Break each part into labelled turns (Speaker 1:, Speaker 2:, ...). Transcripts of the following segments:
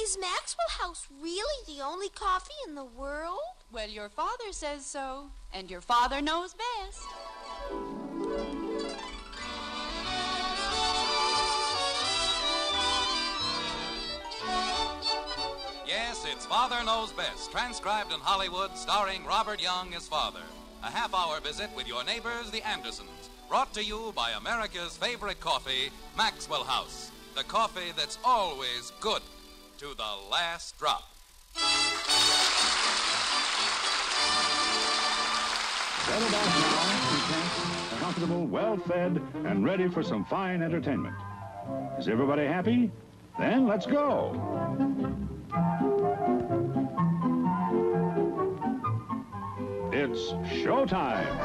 Speaker 1: Is Maxwell House really the only coffee in the world?
Speaker 2: Well, your father says so, and your father knows best.
Speaker 3: Yes, it's Father Knows Best, transcribed in Hollywood, starring Robert Young as father. A half-hour visit with your neighbors, the Andersons, brought to you by America's favorite coffee, Maxwell House. The coffee that's always good to the last drop.
Speaker 4: Settle back now, content, comfortable, well-fed, and ready for some fine entertainment. Is everybody happy? Then let's go. It's showtime.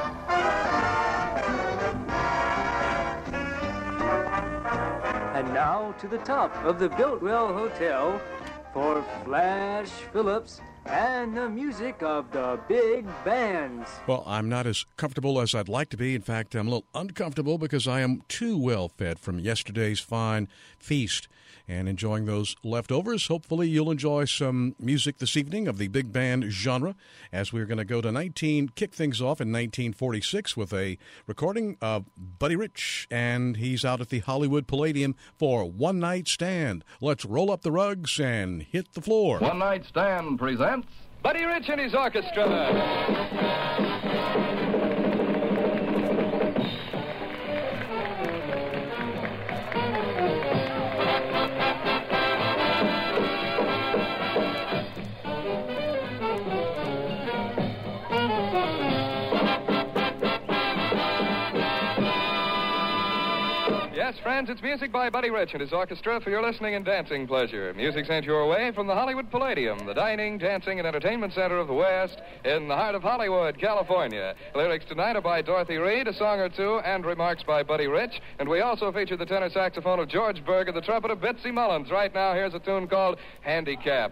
Speaker 5: And now to the top of the Biltwell Hotel for Flash Phillips and the music of the big bands.
Speaker 6: Well, I'm not as comfortable as I'd like to be. In fact, I'm a little uncomfortable because I am too well fed from yesterday's fine feast and enjoying those leftovers. Hopefully you'll enjoy some music this evening of the big band genre as we're going to go to kick things off in 1946 with a recording of Buddy Rich, and he's out at the Hollywood Palladium for One Night Stand. Let's roll up the rugs and hit the floor.
Speaker 7: One Night Stand presents Buddy Rich and his orchestra. Yes, friends, it's music by Buddy Rich and his orchestra for your listening and dancing pleasure. Music sent your way from the Hollywood Palladium, the dining, dancing, and entertainment center of the West in the heart of Hollywood, California. Lyrics tonight are by Dorothy Reed, a song or two, and remarks by Buddy Rich. And we also feature the tenor saxophone of George Berg and the trumpet of Bitsy Mullins. Right now, here's a tune called Handicap.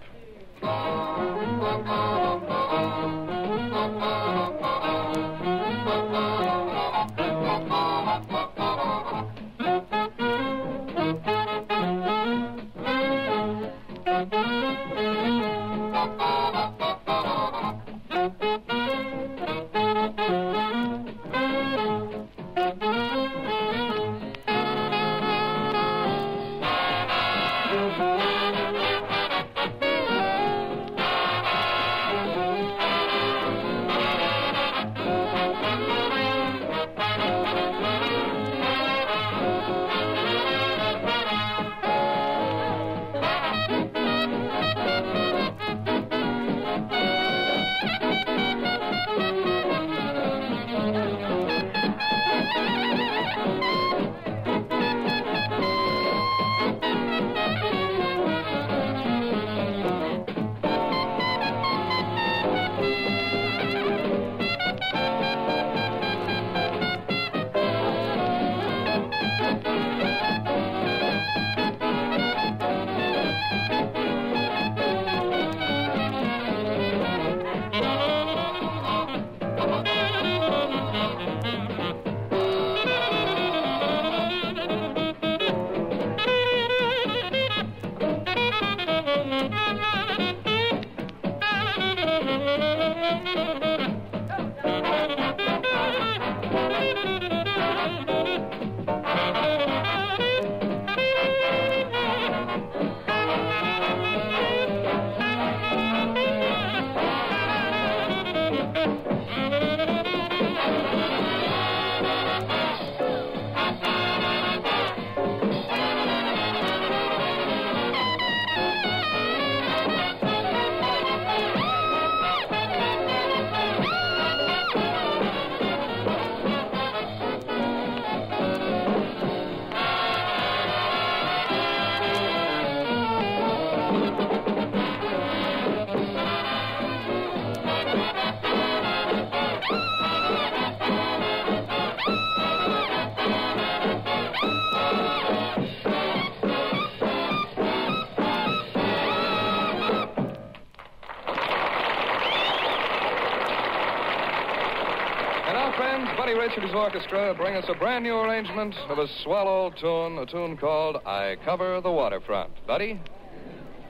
Speaker 7: Buddy Rich and his orchestra bring us a brand new arrangement of a swell old tune, a tune called I Cover the Waterfront. Buddy?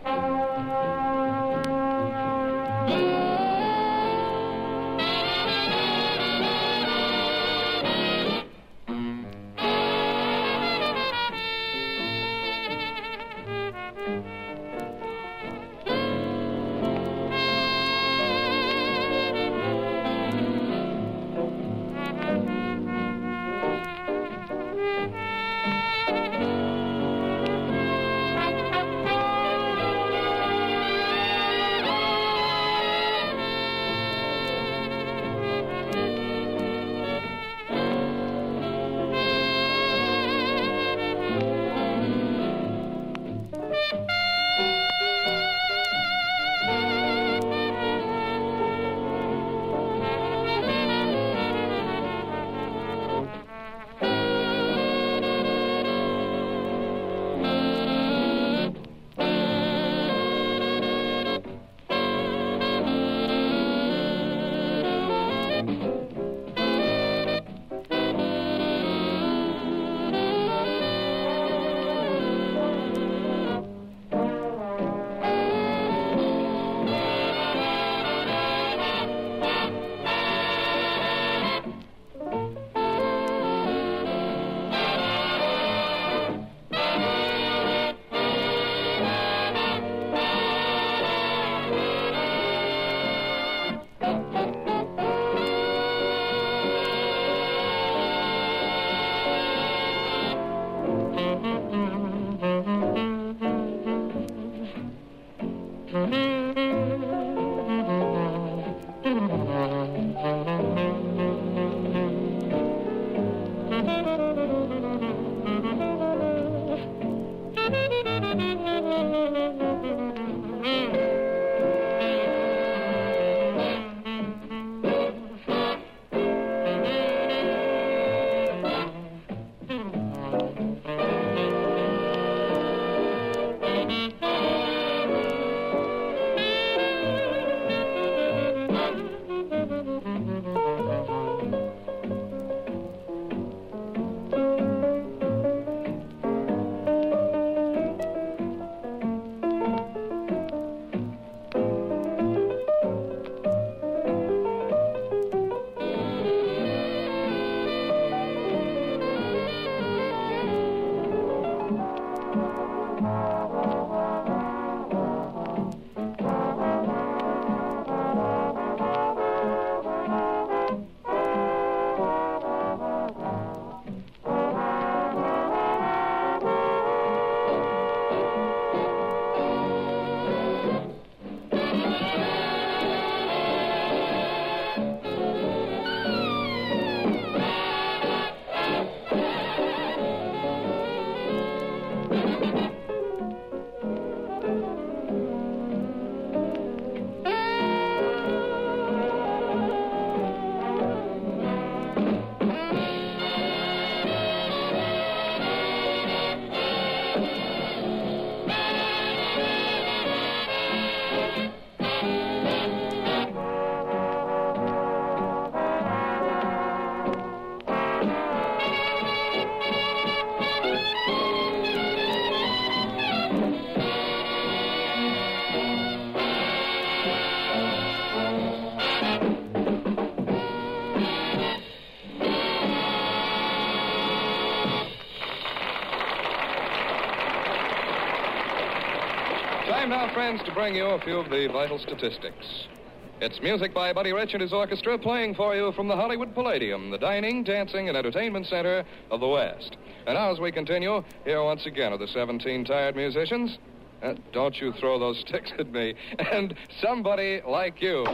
Speaker 7: Time now, friends, to bring you a few of the vital statistics. It's music by Buddy Rich and his orchestra playing for you from the Hollywood Palladium, the dining, dancing, and entertainment center of the West. And now, as we continue, here once again are the 17 tired musicians. Don't you throw those sticks at me. And Somebody Like You.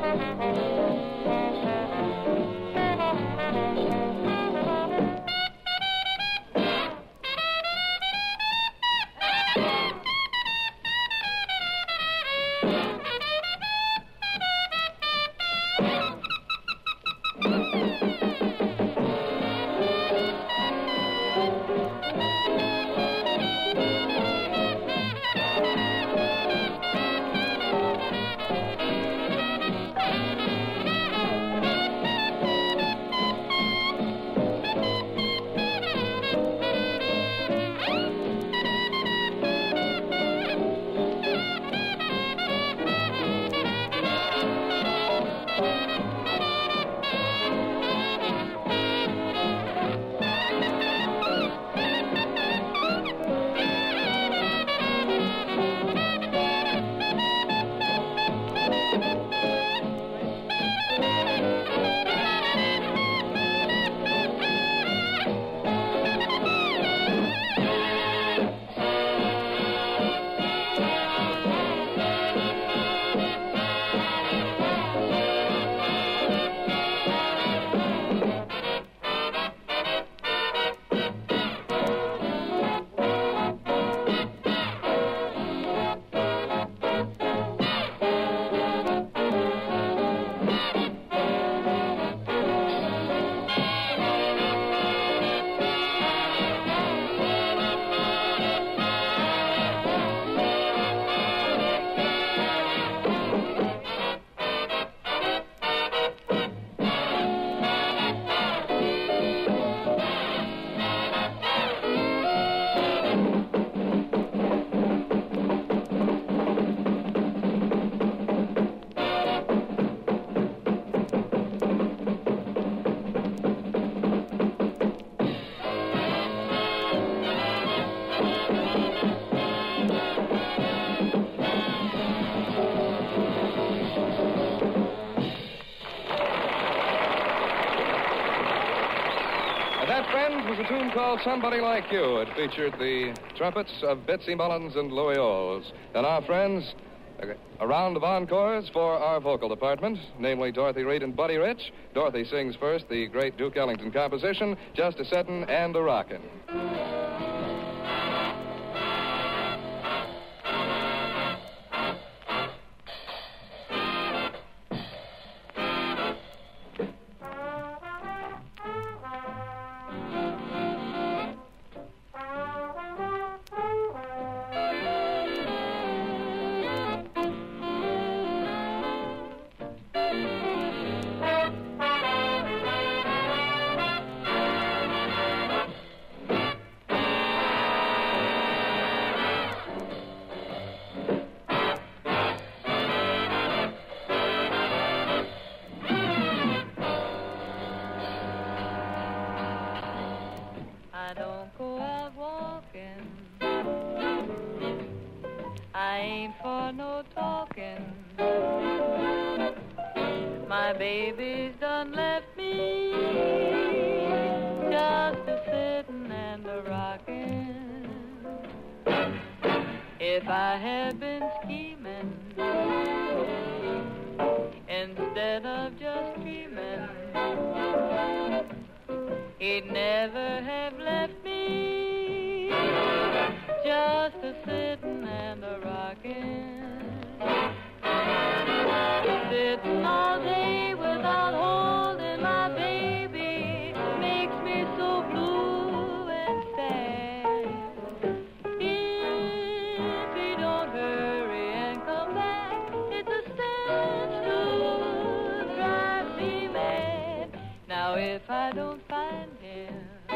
Speaker 7: That, friends, was a tune called Somebody Like You. It featured the trumpets of Betsy Mullins and Louis Olds. And our friends, a round of encores for our vocal department, namely Dorothy Reed and Buddy Rich. Dorothy sings first the great Duke Ellington composition, Just a Settin' and a Rockin'.
Speaker 8: I don't go out walking. I ain't for no talking. My baby's done left me, just a sitting and a rocking. If I had been scheming instead of just dreaming, he'd never have left me, just a sitting and a rocking. Sitting all day without holding my baby makes me so blue and sad. If he don't hurry and come back, it's a stench to drive me mad. Now if I don't find him,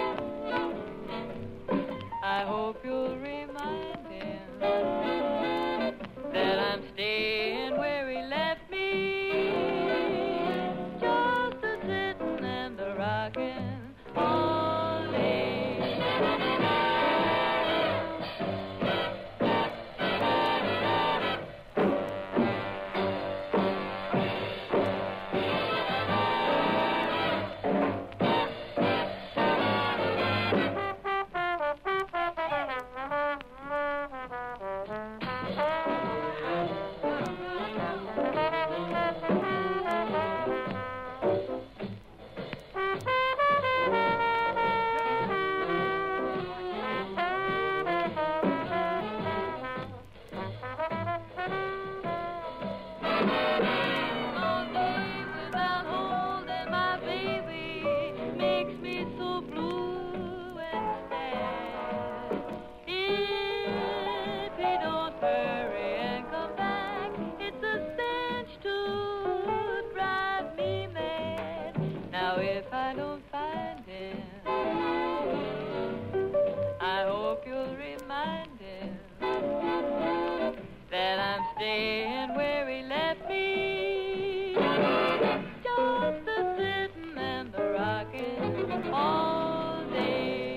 Speaker 8: I hope you'll remind him that I'm staying where he left me, just a sitting and a rocking all day. All day without holding my baby makes me so blue and sad. If he don't hurry and come back, it's a cinch to drive me mad. Now if I don't find him, I hope you'll remind him that I'm staying where he left me, just a sitting and a rocking all day.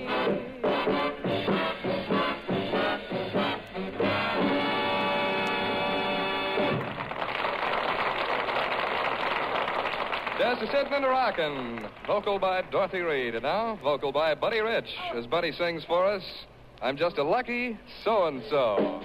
Speaker 7: Just a sitting and a rockin'. Vocal by Dorothy Reed. And now, vocal by Buddy Rich. As Buddy sings for us, I'm just a lucky so-and-so.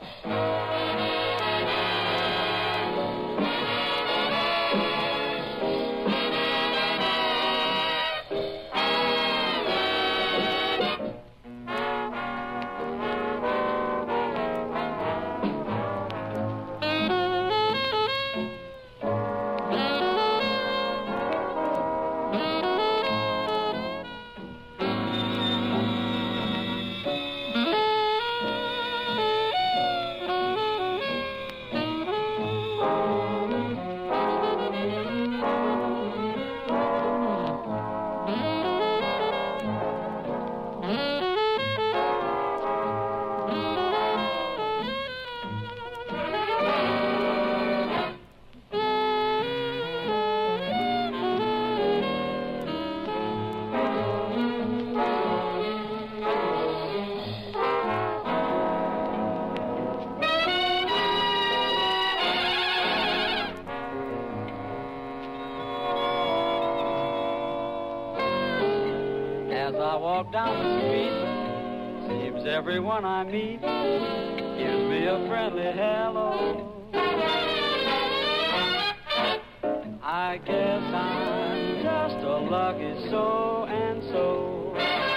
Speaker 9: As I walk down the street, seems everyone I meet gives me a friendly hello. I guess I'm just a lucky so-and-so.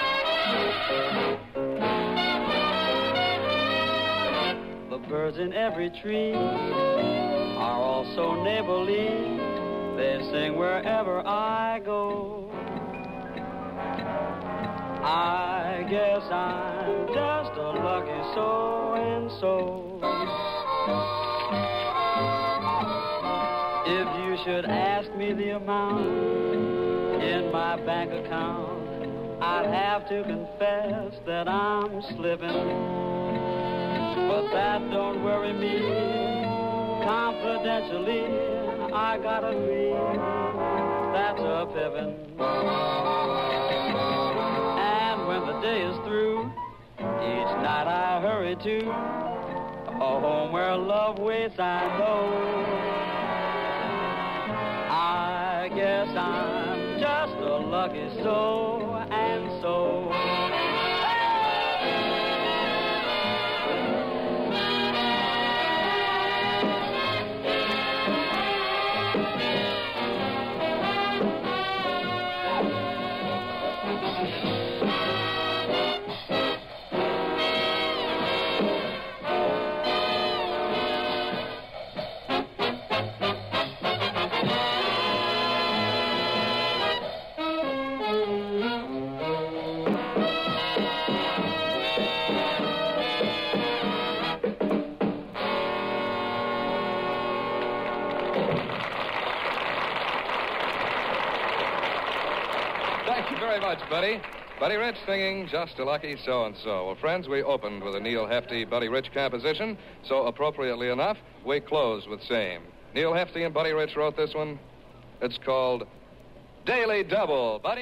Speaker 9: The birds in every tree are all so neighborly. They sing wherever I go. I guess I'm just a lucky so-and-so. If you should ask me the amount in my bank account, I'd have to confess that I'm slipping. But that don't worry me. Confidentially, I got a dream that's a pippin'. When the day is through, each night I hurry to a home where love waits, I know. I guess I'm just a lucky so-and-so.
Speaker 7: Thank you very much, Buddy. Buddy Rich singing Just a Lucky So-and-So. Well, friends, we opened with a Neil Hefti, Buddy Rich composition, so appropriately enough, we close with same. Neil Hefti and Buddy Rich wrote this one. It's called Daily Double. Buddy?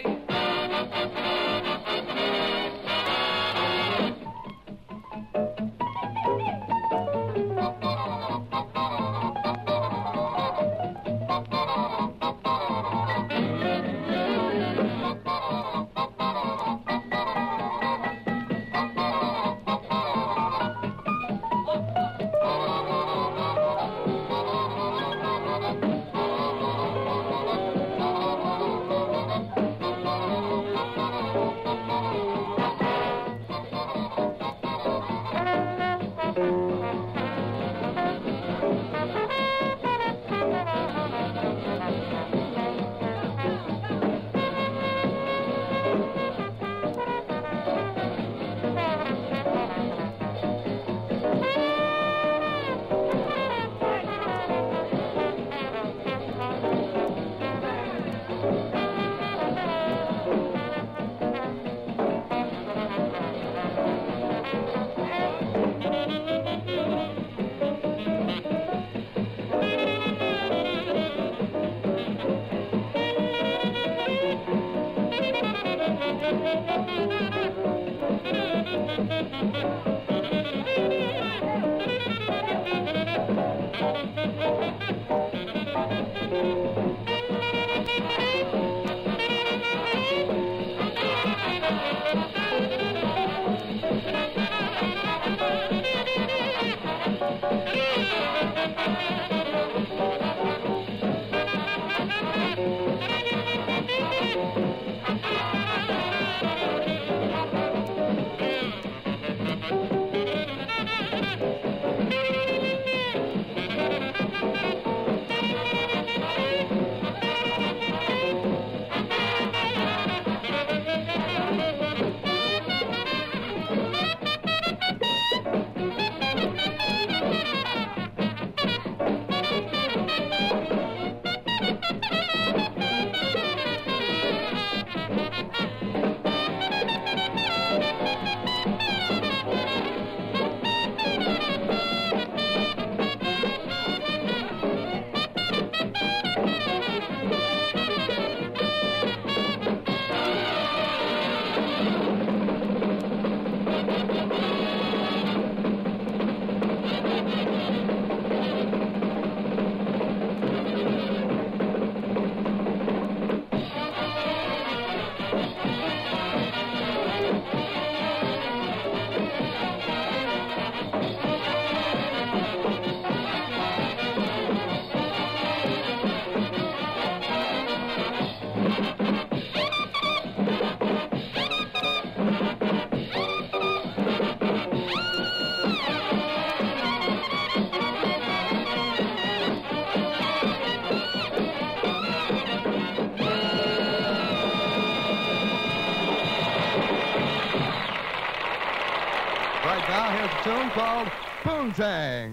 Speaker 10: Right now, here's a tune called Poontang.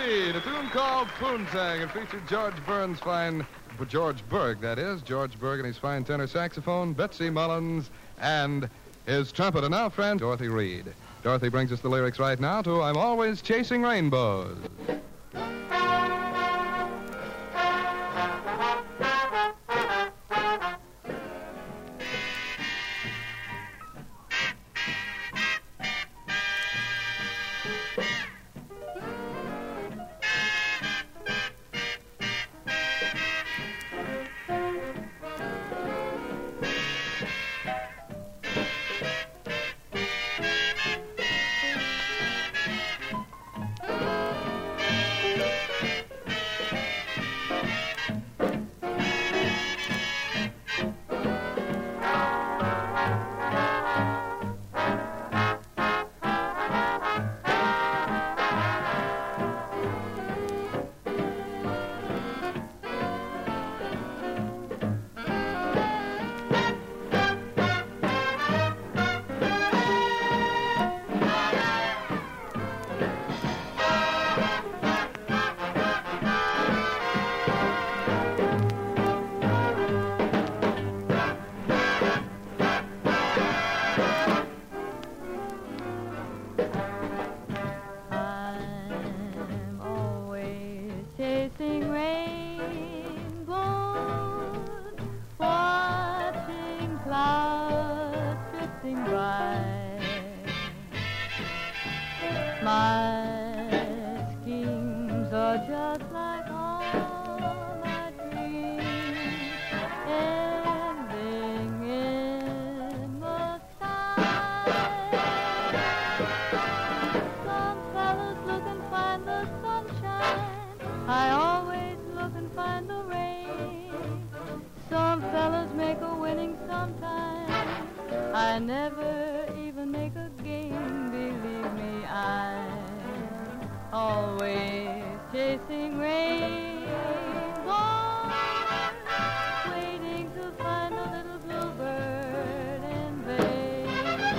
Speaker 10: Reed, a tune called Poontang. It featured George Berg, that is. George Berg and his fine tenor saxophone, Betsy Mullins, and his trumpet. And now, friend, Dorothy Reed. Dorothy brings us the lyrics right now to I'm Always Chasing Rainbows.
Speaker 8: I never even make a game, believe me, I'm always chasing rainbows, waiting to find a little bluebird in vain.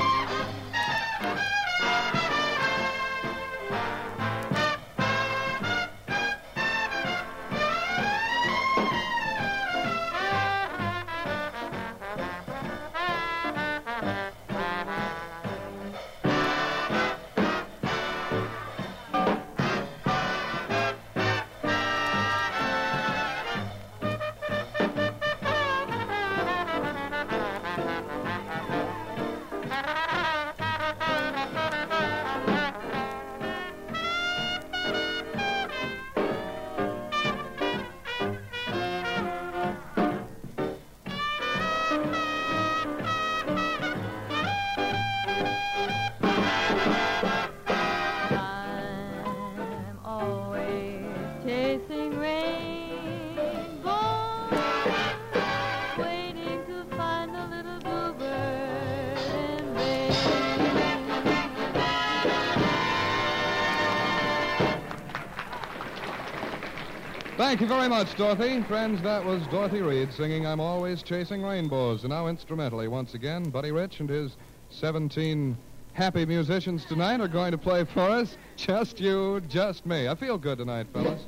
Speaker 10: Thank you very much, Dorothy. Friends, that was Dorothy Reed singing I'm Always Chasing Rainbows. And now instrumentally, once again, Buddy Rich and his 17 happy musicians tonight are going to play for us Just You, Just Me. I feel good tonight, fellas.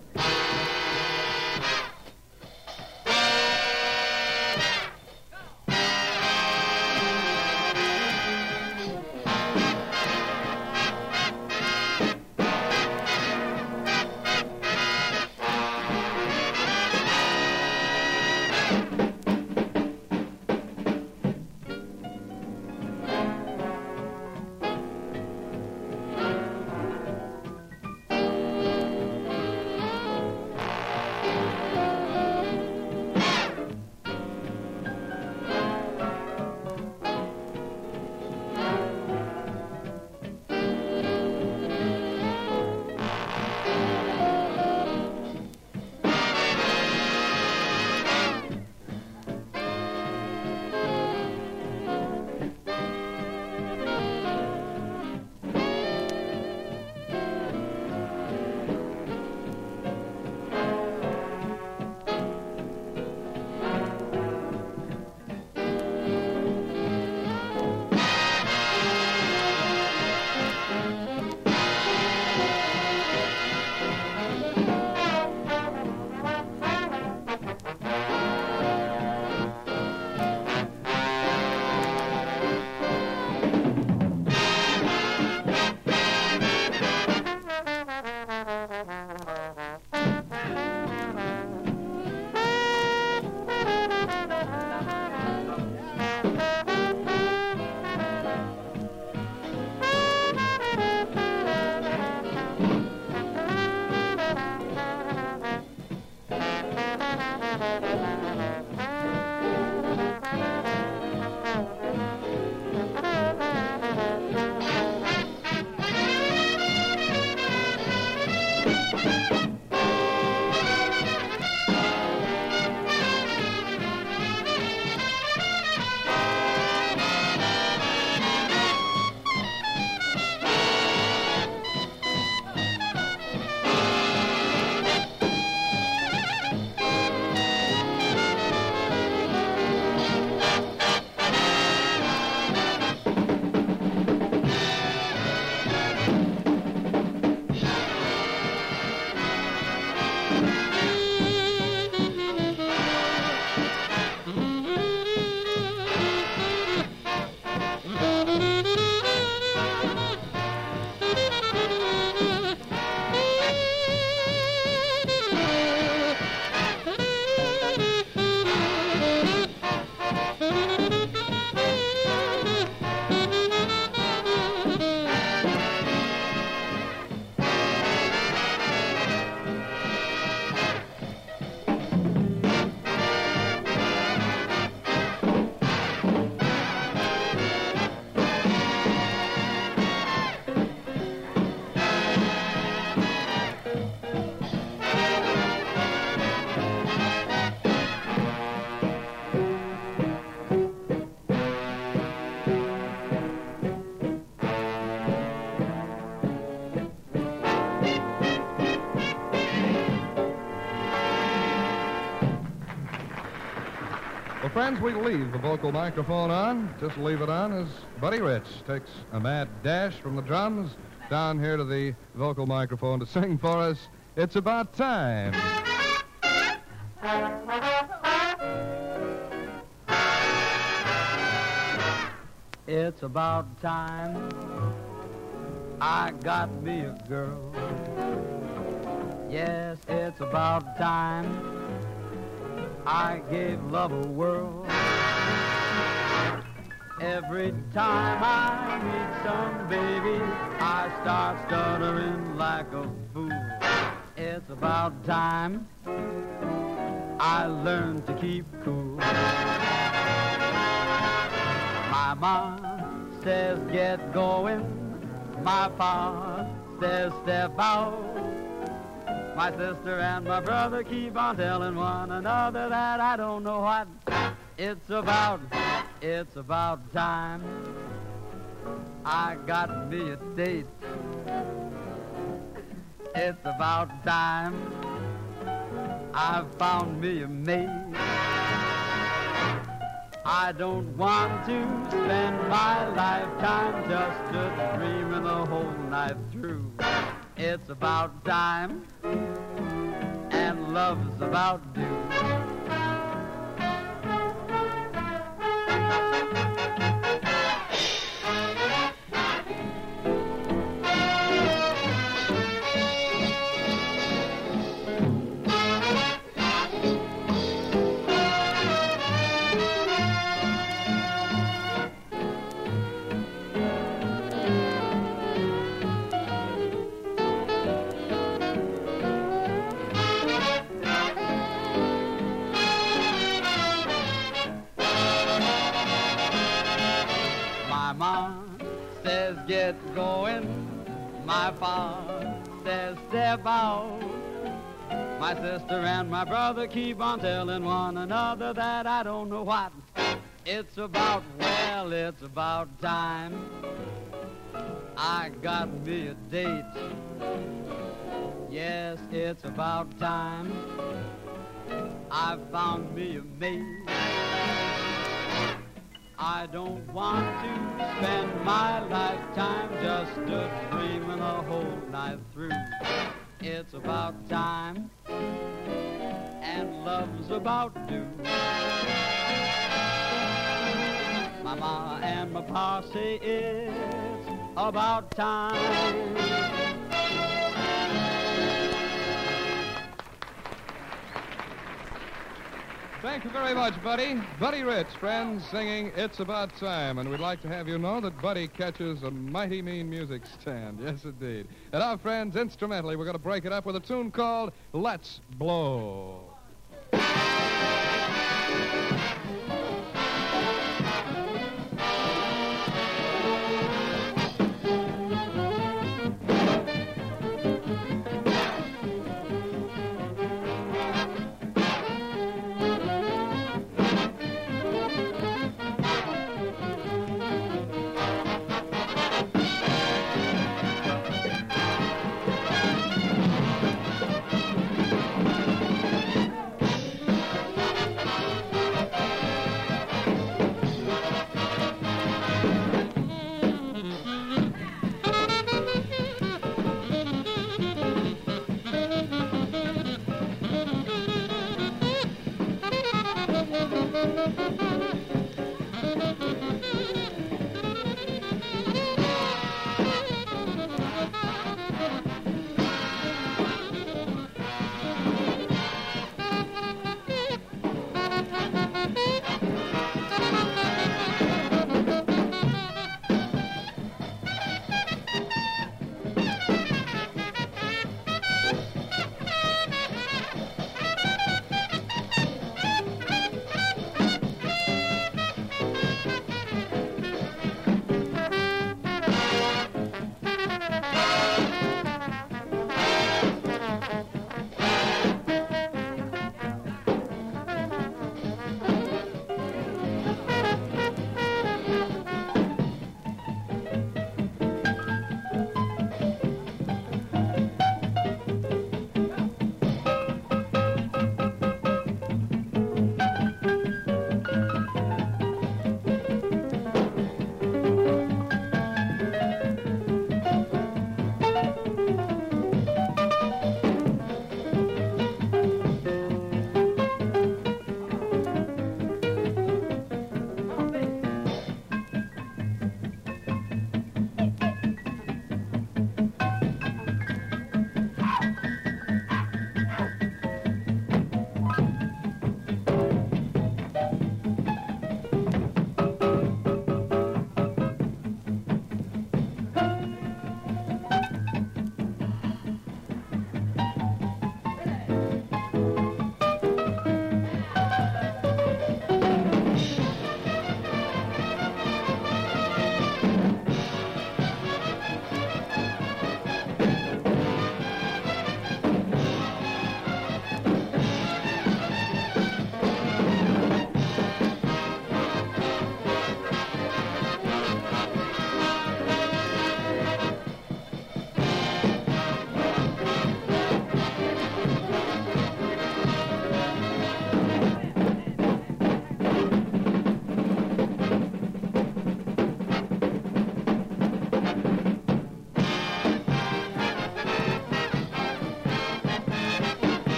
Speaker 10: friends, we leave the vocal microphone on. Just leave it on as Buddy Rich takes a mad dash from the drums down here to the vocal microphone to sing for us, It's About Time.
Speaker 9: It's about time I got me a girl. Yes, it's about time I gave love a whirl. Every time I meet some baby, I start stuttering like a fool. It's about time I learned to keep cool. My mom says get going, my pa says step out. My sister and my brother keep on telling one another that I don't know what it's about. It's about time I got me a date. It's about time I found me a mate. I don't want to spend my lifetime just dreaming the whole night through. It's about time, and love's about due. Get going, my pa says step out. My sister and my brother keep on telling one another that I don't know what it's about. Well, it's about time I got me a date. Yes, it's about time I found me a mate. I don't want to spend my lifetime just dreaming the whole night through. It's about time, and love's about due. My ma and my pa say it's about time.
Speaker 10: Thank you very much, Buddy. Buddy Rich, friends, singing It's About Time. And we'd like to have you know that Buddy catches a mighty mean music stand. Yes, indeed. And our friends, instrumentally, we're going to break it up with a tune called Let's Blow.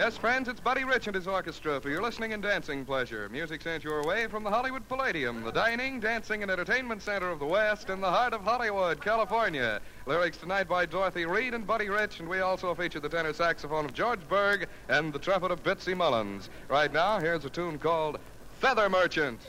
Speaker 7: Yes, friends, it's Buddy Rich and his orchestra for your listening and dancing pleasure. Music sent your way from the Hollywood Palladium, the dining, dancing, and entertainment center of the West in the heart of Hollywood, California. Lyrics tonight by Dorothy Reed and Buddy Rich, and we also feature the tenor saxophone of George Berg and the trumpet of Bitsy Mullins. Right now, here's a tune called Feather Merchant.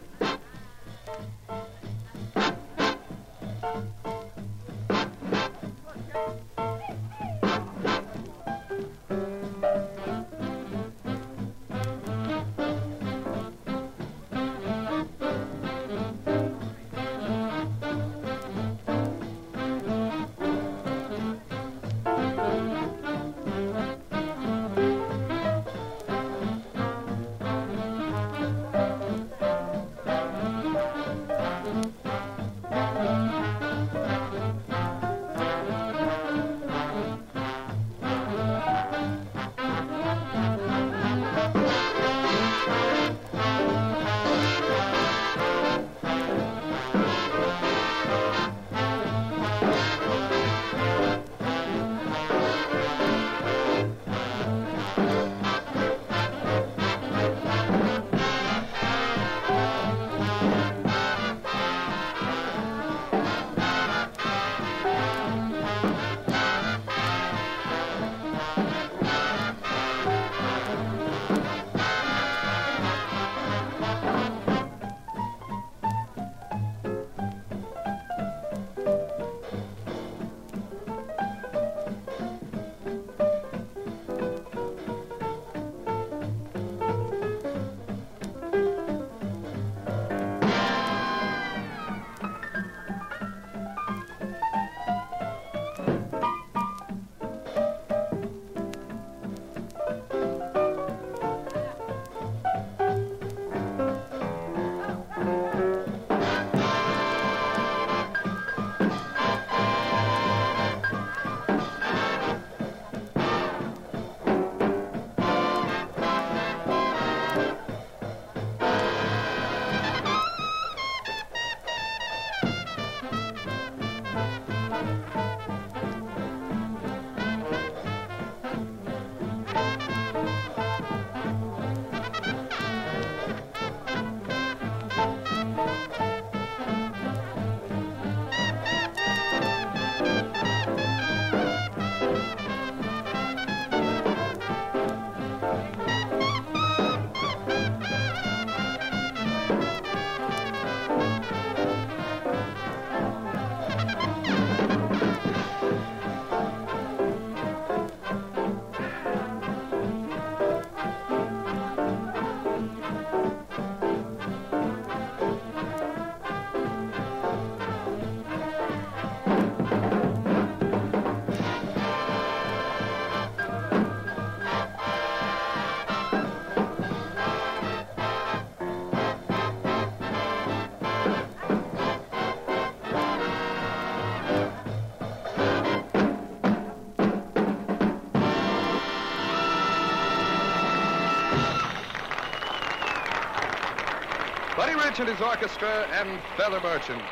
Speaker 7: Buddy Rich and his orchestra and Feather Merchant.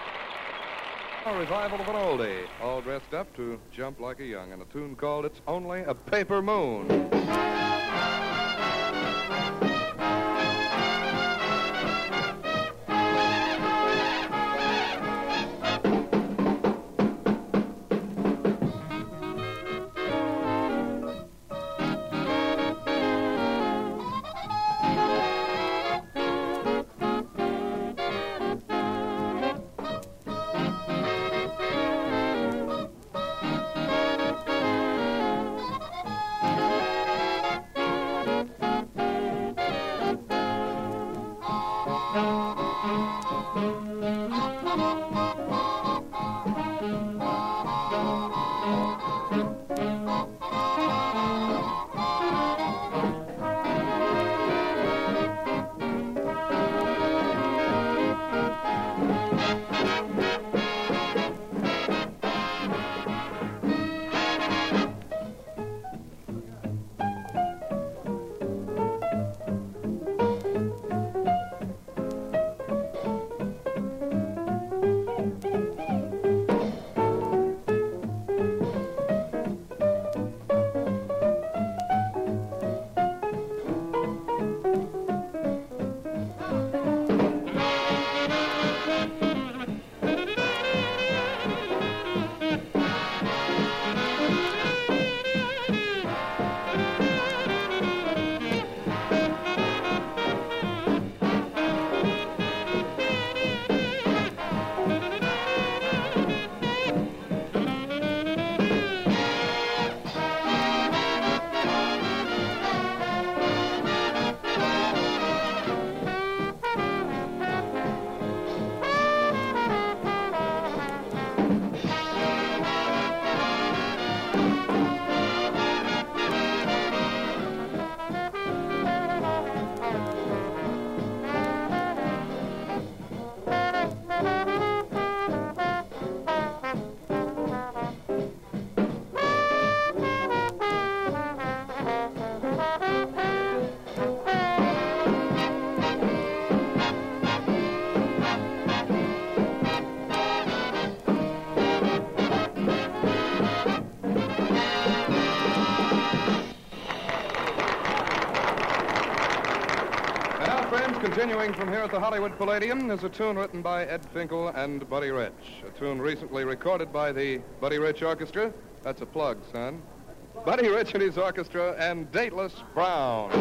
Speaker 7: A revival of an oldie, all dressed up to jump like a young, and a tune called It's Only a Paper Moon.
Speaker 10: Continuing from here at the Hollywood Palladium is a tune written by Ed Finkel and Buddy Rich. A tune recently recorded by the Buddy Rich Orchestra. That's a plug, son. Buddy Rich and his orchestra and Dateless Brown.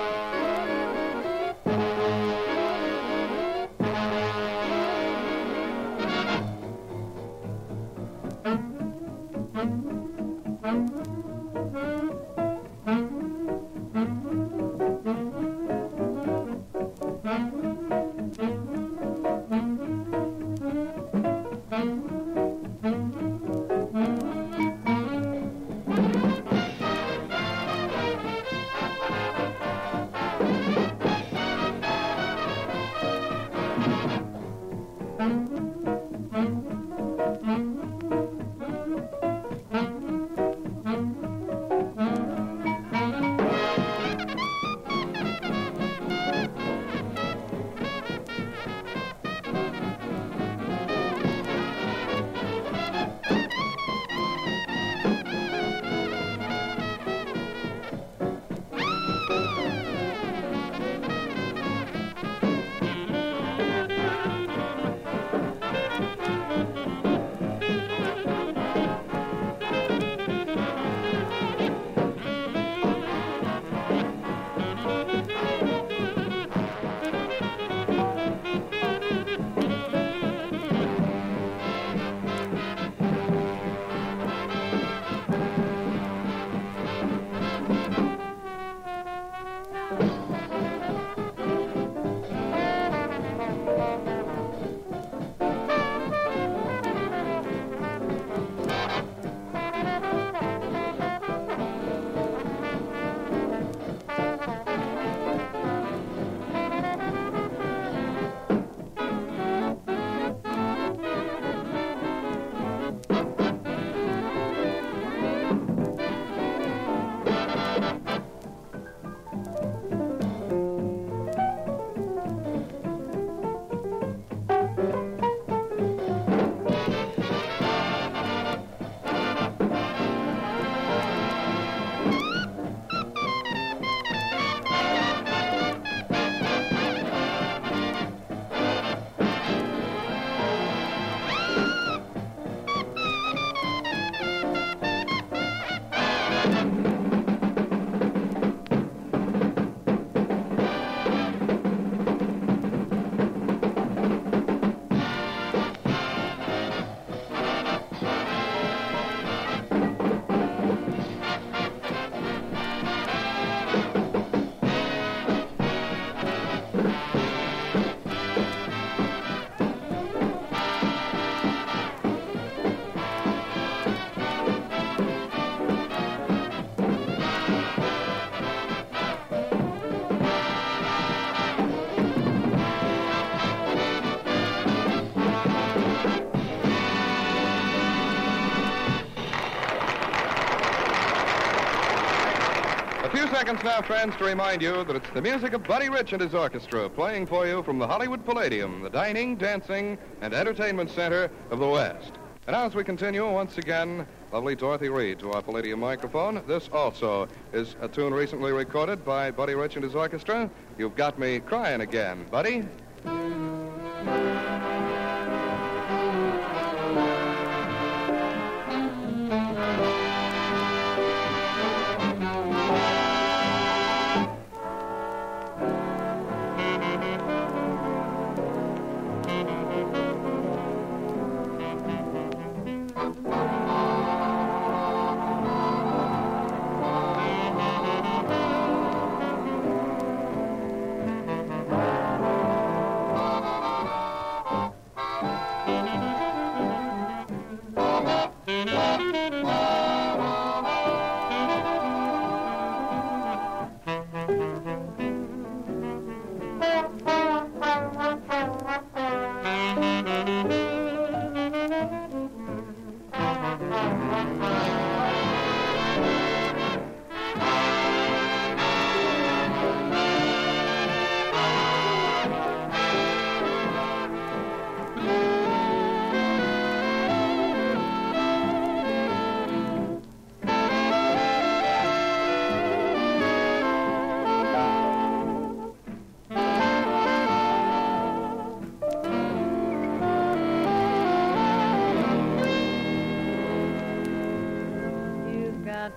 Speaker 10: Seconds now, friends, to remind you that it's the music of Buddy Rich and his orchestra playing for you from the Hollywood Palladium, the dining, dancing, and entertainment center of the West. And now as we continue, once again, lovely Dorothy Reed to our Palladium microphone. This also is a tune recently recorded by Buddy Rich and his orchestra. You've Got Me Crying Again, Buddy.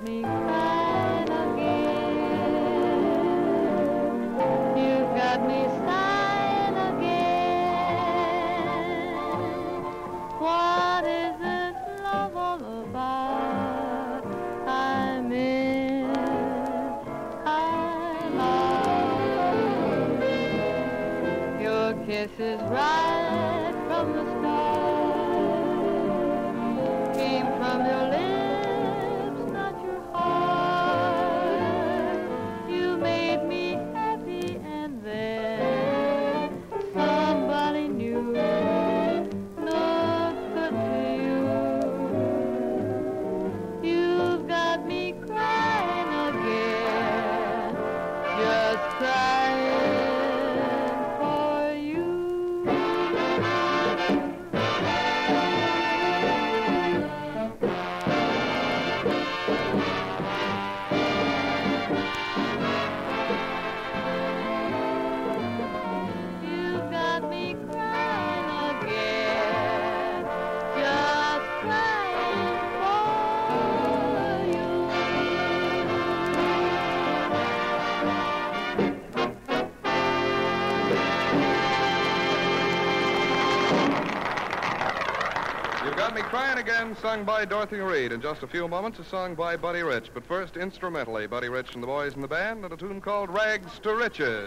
Speaker 8: me crying again. You've got me sighing again. What is this love all about? I'm in, I'm out. Your kiss is right from the start. Came from your lips, not your heart. You made me happy, and then somebody new, no good to you. You've got me crying again, just crying for you. You've got me crying again, just crying for you.
Speaker 10: You've Got Me Crying Again, sung by Dorothy Reed. In just a few moments, a song by Buddy Rich. But first, instrumentally, Buddy Rich and the boys in the band, and a tune called Rags to Riches.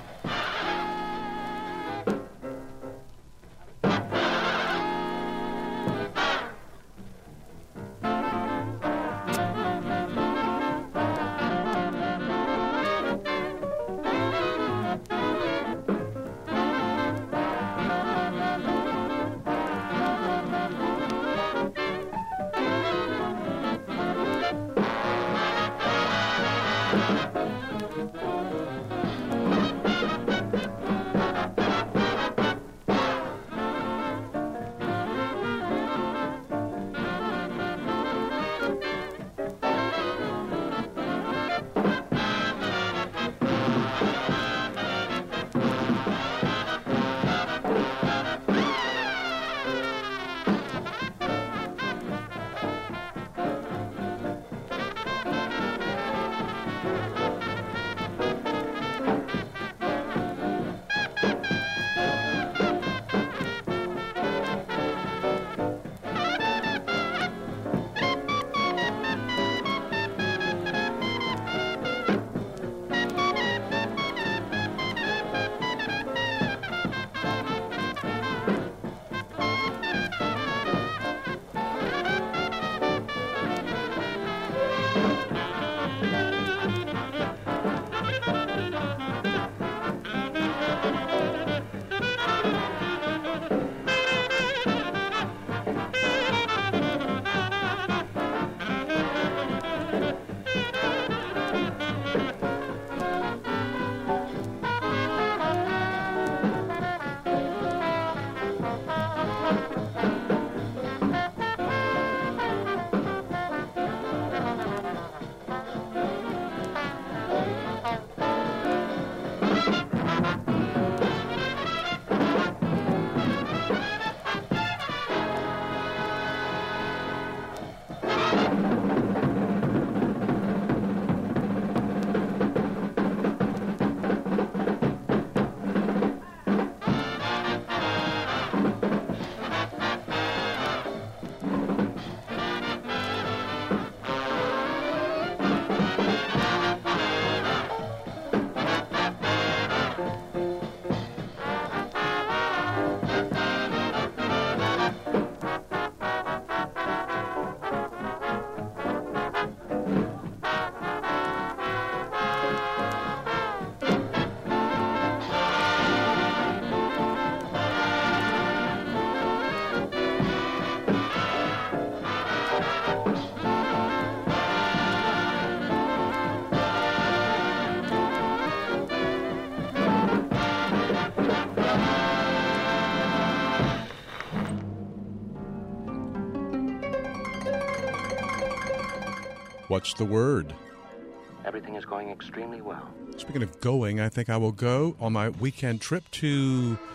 Speaker 6: What's the word?
Speaker 11: Everything is going extremely well.
Speaker 6: Speaking of going, I think I will go on my weekend trip to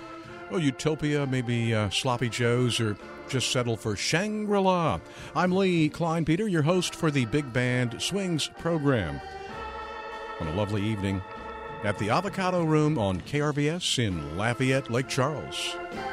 Speaker 6: Utopia, maybe Sloppy Joe's, or just settle for Shangri-La. I'm Lee Klein Peter, your host for the Big Band Swings program. On a lovely evening at the Avocado Room on KRVS in Lafayette, Lake Charles.